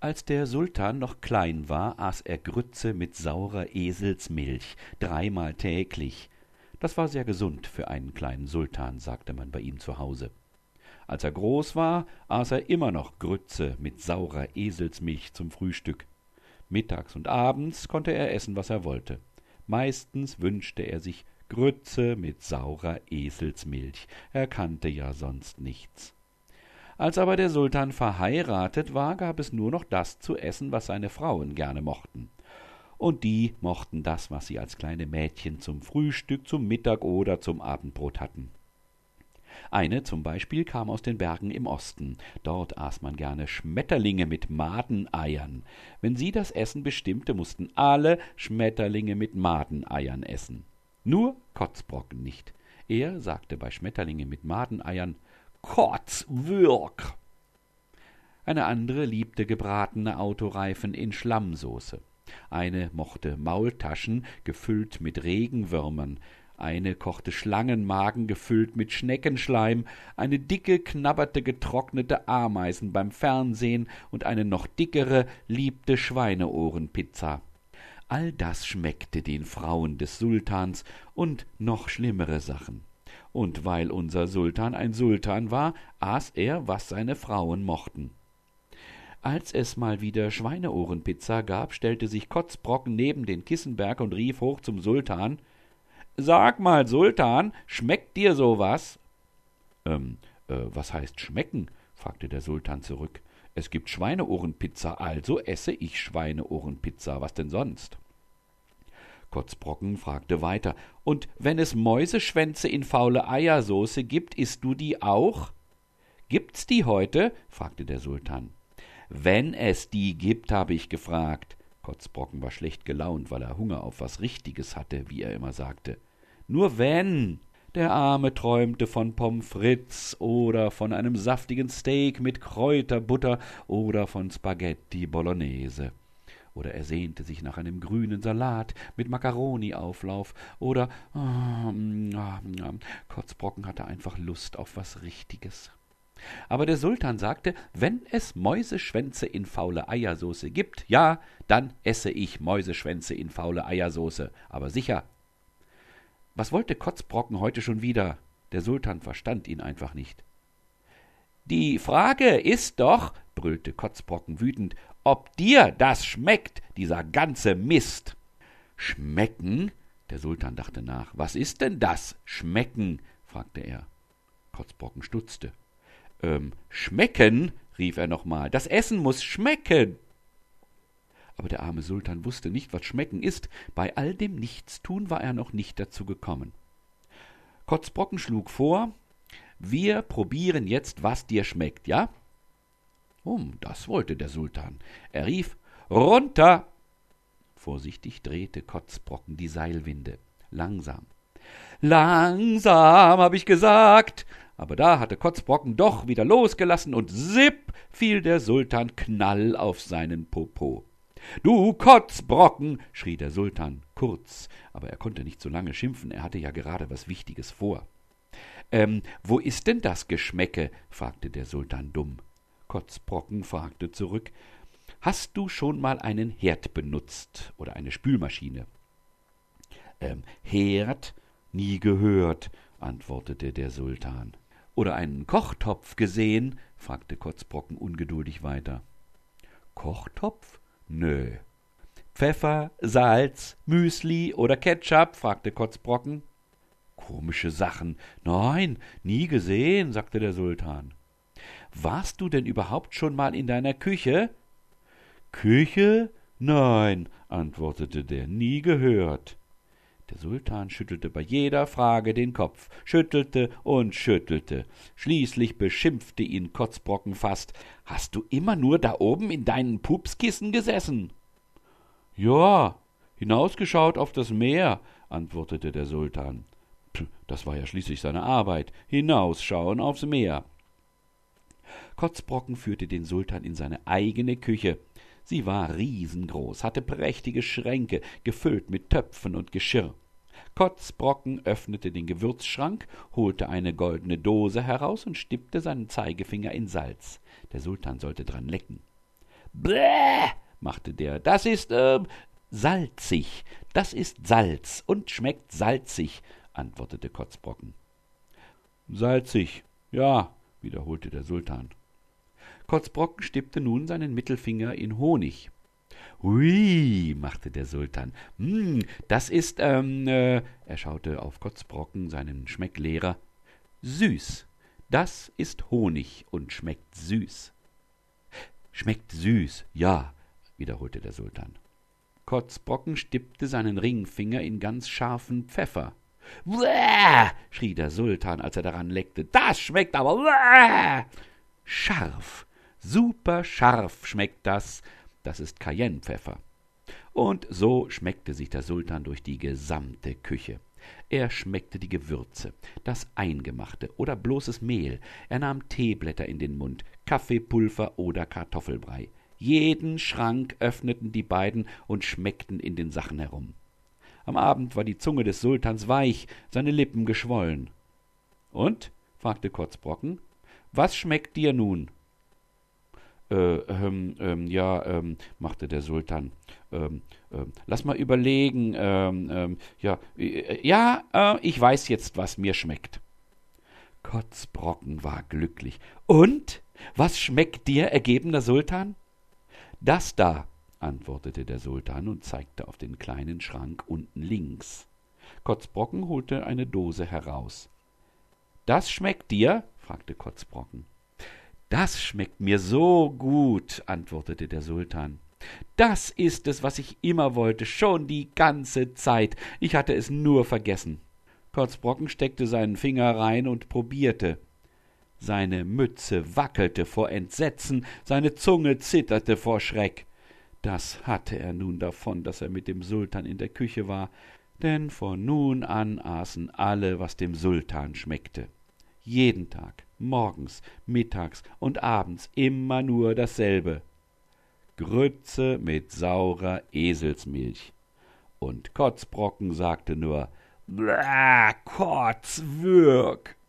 Als der Sultan noch klein war, aß er Grütze mit saurer Eselsmilch, 3-mal täglich. Das war sehr gesund für einen kleinen Sultan, sagte man bei ihm zu Hause. Als er groß war, aß er immer noch Grütze mit saurer Eselsmilch zum Frühstück. Mittags und abends konnte er essen, was er wollte. Meistens wünschte er sich Grütze mit saurer Eselsmilch. Er kannte ja sonst nichts. Als aber der Sultan verheiratet war, gab es nur noch das zu essen, was seine Frauen gerne mochten. Und die mochten das, was sie als kleine Mädchen zum Frühstück, zum Mittag oder zum Abendbrot hatten. Eine zum Beispiel kam aus den Bergen im Osten. Dort aß man gerne Schmetterlinge mit Madeneiern. Wenn sie das Essen bestimmte, mussten alle Schmetterlinge mit Madeneiern essen. Nur Kotzbrocken nicht. Er sagte bei Schmetterlinge mit Madeneiern »Kotzwürg«. Eine andere liebte gebratene Autoreifen in Schlammsoße. Eine mochte Maultaschen gefüllt mit Regenwürmern. Eine kochte Schlangenmagen gefüllt mit Schneckenschleim, eine dicke knabberte getrocknete Ameisen beim Fernsehen und eine noch dickere liebte Schweineohrenpizza. All das schmeckte den Frauen des Sultans und noch schlimmere Sachen. Und weil unser Sultan ein Sultan war, aß er, was seine Frauen mochten. Als es mal wieder Schweineohrenpizza gab, stellte sich Kotzbrocken neben den Kissenberg und rief hoch zum Sultan: »Sag mal, Sultan, schmeckt dir sowas?« Was heißt schmecken?« fragte der Sultan zurück. »Es gibt Schweineohrenpizza, also esse ich Schweineohrenpizza, was denn sonst?« Kotzbrocken fragte weiter: »Und wenn es Mäuseschwänze in faule Eiersoße gibt, isst du die auch?« »Gibt's die heute?« fragte der Sultan. »Wenn es die gibt, habe ich gefragt.« Kotzbrocken war schlecht gelaunt, weil er Hunger auf was Richtiges hatte, wie er immer sagte. »Nur wenn!« Der Arme träumte von Pommes frites oder von einem saftigen Steak mit Kräuterbutter oder von Spaghetti Bolognese. Oder er sehnte sich nach einem grünen Salat mit Makaroni-Auflauf oder Kotzbrocken hatte einfach Lust auf was Richtiges. Aber der Sultan sagte, wenn es Mäuseschwänze in faule Eiersoße gibt, ja, dann esse ich Mäuseschwänze in faule Eiersoße, aber sicher. Was wollte Kotzbrocken heute schon wieder? Der Sultan verstand ihn einfach nicht. »Die Frage ist doch«, brüllte Kotzbrocken wütend, »ob dir das schmeckt, dieser ganze Mist.« »Schmecken?« Der Sultan dachte nach. »Was ist denn das, schmecken?« fragte er. Kotzbrocken stutzte. »Schmecken«, rief er nochmal, »das Essen muß schmecken.« Aber der arme Sultan wusste nicht, was schmecken ist. Bei all dem Nichtstun war er noch nicht dazu gekommen. Kotzbrocken schlug vor, »Wir probieren jetzt, was dir schmeckt, ja?« Das wollte der Sultan. Er rief, »Runter!« Vorsichtig drehte Kotzbrocken die Seilwinde. Langsam. »Langsam, hab ich gesagt!« Aber da hatte Kotzbrocken doch wieder losgelassen und sipp fiel der Sultan knall auf seinen Popo. »Du Kotzbrocken«, schrie der Sultan kurz, aber er konnte nicht so lange schimpfen, er hatte ja gerade was Wichtiges vor. »Wo ist denn das Geschmecke?« fragte der Sultan dumm. Kotzbrocken fragte zurück, »Hast du schon mal einen Herd benutzt oder eine Spülmaschine?« »Herd? Nie gehört«, antwortete der Sultan. »Oder einen Kochtopf gesehen?« fragte Kotzbrocken ungeduldig weiter. »Kochtopf? Nö.« »Pfeffer, Salz, Müsli oder Ketchup?« fragte Kotzbrocken. »Komische Sachen. Nein, nie gesehen«, sagte der Sultan. »Warst du denn überhaupt schon mal in deiner Küche?« »Küche? Nein«, antwortete der, »nie gehört.« Der Sultan schüttelte bei jeder Frage den Kopf, schüttelte und schüttelte. Schließlich beschimpfte ihn Kotzbrocken fast. »Hast du immer nur da oben in deinen Pupskissen gesessen?« »Ja, hinausgeschaut auf das Meer«, antwortete der Sultan. Das war ja schließlich seine Arbeit, hinausschauen aufs Meer. Kotzbrocken führte den Sultan in seine eigene Küche. Sie war riesengroß, hatte prächtige Schränke, gefüllt mit Töpfen und Geschirr. Kotzbrocken öffnete den Gewürzschrank, holte eine goldene Dose heraus und stippte seinen Zeigefinger in Salz. Der Sultan sollte dran lecken. Bäh, machte der, das ist, salzig, das ist Salz und schmeckt salzig, antwortete Kotzbrocken. Salzig, ja, wiederholte der Sultan. Kotzbrocken stippte nun seinen Mittelfinger in Honig. Hui, machte der Sultan, das ist, er schaute auf Kotzbrocken, seinen Schmecklehrer, süß, das ist Honig und schmeckt süß. Schmeckt süß, ja, wiederholte der Sultan. Kotzbrocken stippte seinen Ringfinger in ganz scharfen Pfeffer. Bäh, schrie der Sultan, als er daran leckte, das schmeckt aber bäh. Scharf, super scharf schmeckt das, das ist Cayennepfeffer. Und so schmeckte sich der Sultan durch die gesamte Küche. Er schmeckte die Gewürze, das Eingemachte oder bloßes Mehl, er nahm Teeblätter in den Mund, Kaffeepulver oder Kartoffelbrei. Jeden Schrank öffneten die beiden und schmeckten in den Sachen herum. Am Abend war die Zunge des Sultans weich, seine Lippen geschwollen. »Und?« fragte Kotzbrocken, »was schmeckt dir nun?« machte der Sultan. Lass mal überlegen. Ich weiß jetzt, was mir schmeckt. Kotzbrocken war glücklich. Und? Was schmeckt dir, ergebener Sultan? Das da, antwortete der Sultan und zeigte auf den kleinen Schrank unten links. Kotzbrocken holte eine Dose heraus. »Das schmeckt dir?« fragte Kotzbrocken. »Das schmeckt mir so gut«, antwortete der Sultan. »Das ist es, was ich immer wollte, schon die ganze Zeit. Ich hatte es nur vergessen.« Kotzbrocken steckte seinen Finger rein und probierte. Seine Mütze wackelte vor Entsetzen, seine Zunge zitterte vor Schreck. Das hatte er nun davon, dass er mit dem Sultan in der Küche war, denn von nun an aßen alle, was dem Sultan schmeckte. Jeden Tag, morgens, mittags und abends immer nur dasselbe. Grütze mit saurer Eselsmilch. Und Kotzbrocken sagte nur, »Bäh, Kotzwürg«.